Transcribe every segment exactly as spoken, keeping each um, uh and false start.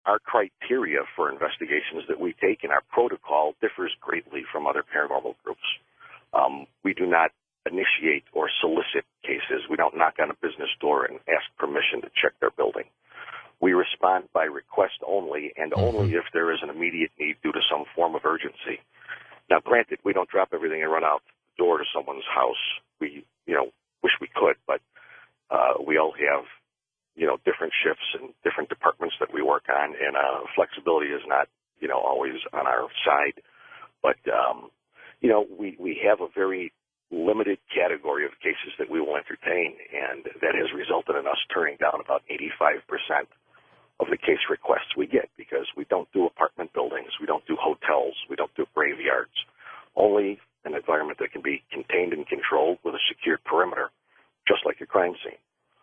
our criteria for investigations that we take and our protocol differs greatly from other paranormal groups. Um, we do not initiate or solicit cases. We don't knock on a business door and ask permission to check their building. We respond by request only, and mm-hmm. only if there is an immediate need due to some form of urgency. Now, granted, we don't drop everything and run out the door to someone's house. We, you know, wish we could, but uh, we all have, you know, different shifts and different departments that we work on, and uh, flexibility is not, you know, always on our side. But, um, you know, we, we have a very limited category of cases that we will entertain, and that has resulted in us turning down about eighty-five percent of the case requests we get, because we don't do apartment buildings, we don't do hotels, we don't do graveyards, only an environment that can be contained and controlled with a secured perimeter, just like a crime scene.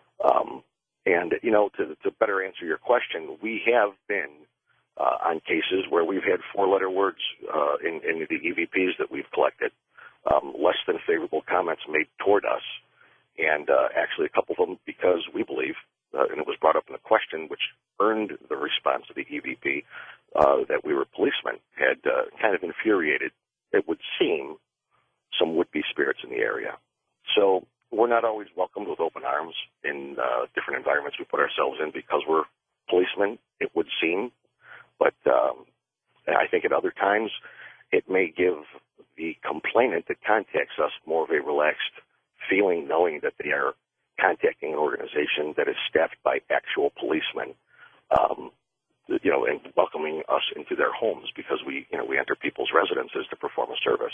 Um, and, you know, to, to better answer your question, we have been uh, on cases where we've had four-letter words uh, in, in the E V Ps that we've collected, um, less than favorable comments made toward us, and uh, actually a couple of them because we believe, uh, and it was brought up in the question, which earned the response of the E V P, uh, that we were policemen, had uh, kind of infuriated, it would seem, some would-be spirits in the area. So we're not always welcomed with open arms in uh, different environments we put ourselves in because we're policemen, it would seem. But um, I think at other times it may give the complainant that contacts us more of a relaxed feeling, knowing that they are contacting an organization that is staffed by actual policemen, um, you know, and welcoming us into their homes, because we, you know, we enter people's residences to perform a service.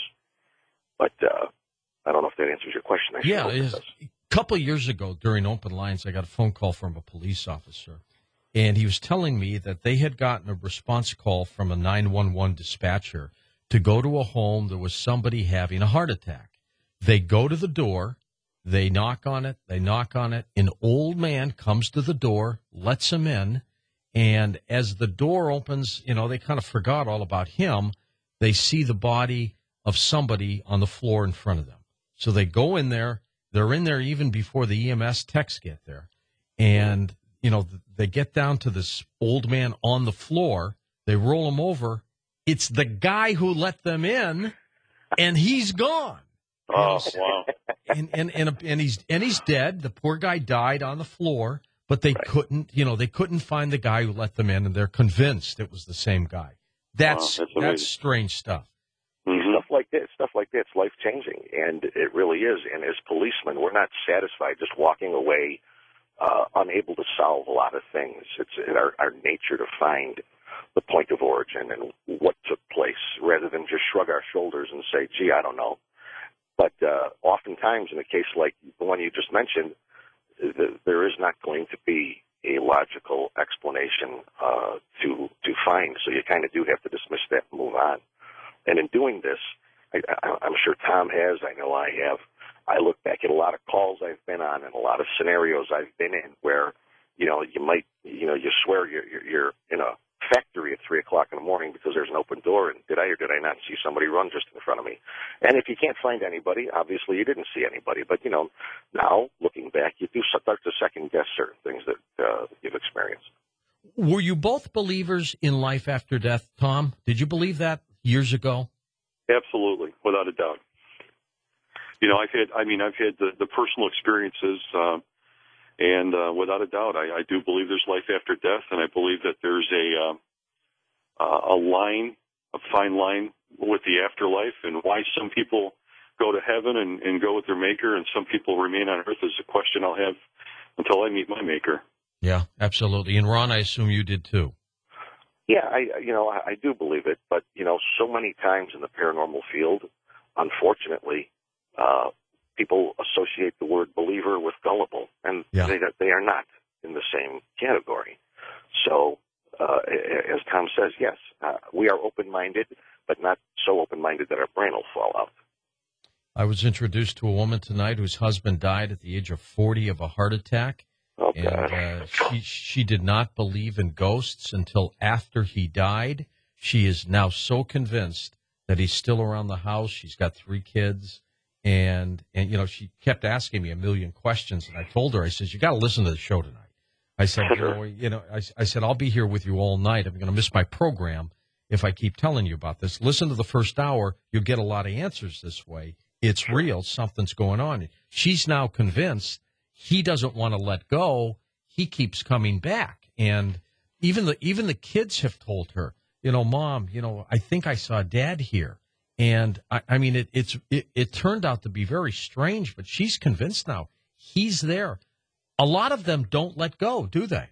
But uh, I don't know if that answers your question. I yeah, sure it is. A couple of years ago during Open Lines, I got a phone call from a police officer, and he was telling me that they had gotten a response call from a nine one one dispatcher to go to a home that was somebody having a heart attack. They go to the door, they knock on it, they knock on it. An old man comes to the door, lets him in, and as the door opens, you know, they kind of forgot all about him. They see the body of somebody on the floor in front of them. So they go in there. They're in there even before the E M S techs get there. And, you know, they get down to this old man on the floor. They roll him over. It's the guy who let them in, and he's gone. Oh, wow. And, and, and, and, he's, and he's dead. The poor guy died on the floor, but they right. couldn't, you know, they couldn't find the guy who let them in, and they're convinced it was the same guy. That's, wow, that's, that's strange stuff. Mm-hmm. Stuff like that, stuff like that's life-changing, and it really is. And as policemen, we're not satisfied just walking away uh, unable to solve a lot of things. It's in our, our nature to find the point of origin and what took place, rather than just shrug our shoulders and say, gee, I don't know. But uh, oftentimes in a case like the one you just mentioned, the, there is not going to be a logical explanation uh, to to find, so you kind of do have to dismiss that and move on. And in doing this, I, I, I'm sure Tom has, I know I have, I look back at a lot of calls I've been on and a lot of scenarios I've been in where, you know, you might, you know, you swear you're, you're, you're in a factory at three o'clock in the morning because there's an open door, and did I or did I not see somebody run just in front of me? And if you can't find anybody, obviously you didn't see anybody. But, you know, now, looking back, you do start to second-guess certain things that uh, you've experienced. Were you both believers in life after death, Tom? Did you believe that years ago? Absolutely, without a doubt. You know, I've had, I mean, I've had the, the personal experiences, uh, and uh, without a doubt, I, I do believe there's life after death, and I believe that there's a uh, a line, a fine line with the afterlife, and why some people go to heaven and, and go with their maker, and some people remain on earth is a question I'll have until I meet my maker. Yeah, absolutely. And Ron, I assume you did too. Yeah, I you know I, I do believe it, but you know, so many times in the paranormal field, unfortunately, uh, people associate the word believer with gullible, and yeah. they they are not in the same category. So, uh, as Tom says, yes, uh, we are open-minded, but not so open-minded that our brain will fall out. I was introduced to a woman tonight whose husband died at the age of forty of a heart attack. Oh, and uh, she she did not believe in ghosts until after he died. She is now so convinced that he's still around the house. She's got three kids, and and you know, she kept asking me a million questions, and I told her, I said, you got to listen to the show tonight. I said, you know, you know, I, I said, I'll be here with you all night. I'm going to miss my program if I keep telling you about this. Listen to the first hour. You'll get a lot of answers this way. It's real. Something's going on. She's now convinced he doesn't want to let go. He keeps coming back. And even the, even the kids have told her, you know, Mom, you know, I think I saw Dad here. And I, I mean, it, it's, it, it turned out to be very strange, but she's convinced now he's there. A lot of them don't let go, do they?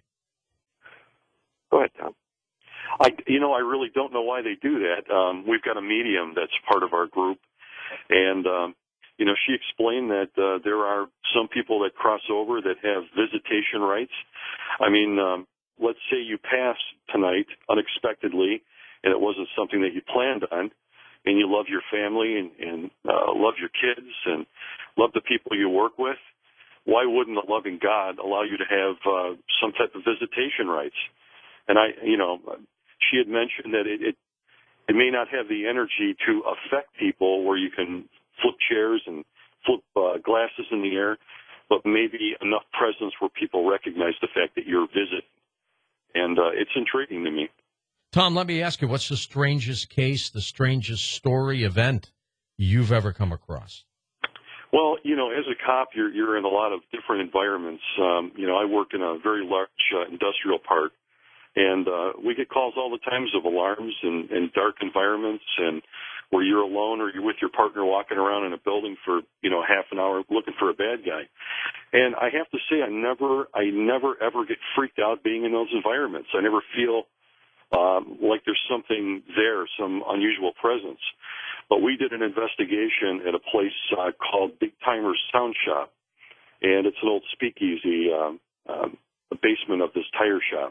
Go ahead, Tom. I, you know, I really don't know why they do that. Um, we've got a medium that's part of our group, and um, you know, she explained that uh, there are some people that cross over that have visitation rights. I mean, um, let's say you pass tonight unexpectedly, and it wasn't something that you planned on, and you love your family and, and uh, love your kids and love the people you work with. Why wouldn't a loving God allow you to have uh, some type of visitation rights? And I, you know, she had mentioned that it, it it may not have the energy to affect people where you can flip chairs and flip uh, glasses in the air, but maybe enough presence where people recognize the fact that you're visiting. And uh, it's intriguing to me. Tom, let me ask you, what's the strangest case, the strangest story, event you've ever come across? Well, you know, as a cop, you're you're in a lot of different environments. Um, you know, I work in a very large uh, industrial park, and uh, we get calls all the times of alarms and, and dark environments, and where you're alone or you're with your partner walking around in a building for you know half an hour looking for a bad guy. And I have to say, I never, I never ever get freaked out being in those environments. I never feel um, like there's something there, some unusual presence. But we did an investigation at a place uh, called Big Timer's Sound Shop, and it's an old speakeasy, um, um, the basement of this tire shop.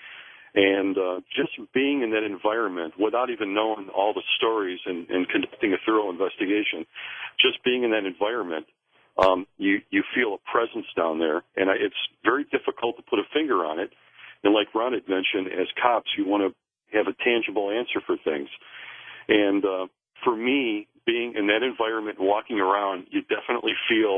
And uh, just being in that environment without even knowing all the stories and, and conducting a thorough investigation, just being in that environment, um, you, you feel a presence down there. And I, it's very difficult to put a finger on it. And like Ron had mentioned, as cops, you want to have a tangible answer for things. And uh, for me, being in that environment, walking around, you definitely feel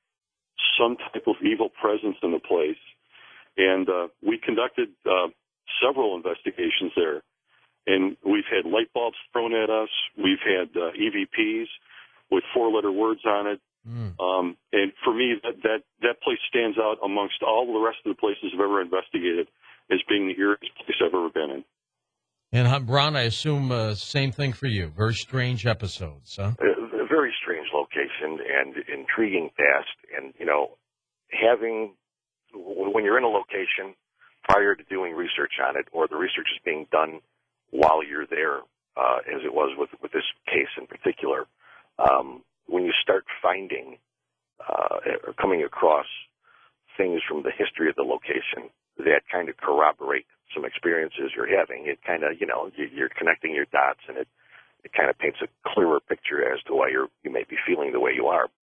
some type of evil presence in the place. And uh, we conducted uh, several investigations there. And we've had light bulbs thrown at us. We've had uh, E V Ps with four-letter words on it. Mm. Um, and for me, that, that, that place stands out amongst all the rest of the places I've ever investigated as being the eeriest place I've ever been in. And, Ron, I assume uh, same thing for you. Very strange episodes, huh? A, a very strange location and intriguing past. And, you know, having, when you're in a location prior to doing research on it, or the research is being done while you're there, uh, as it was with, with this case in particular, um, when you start finding uh, or coming across things from the history of the location that kind of corroborate some experiences you're having, it kind of, you know, you're connecting your dots, and it, it kind of paints a clearer picture as to why you're, you may be feeling the way you are.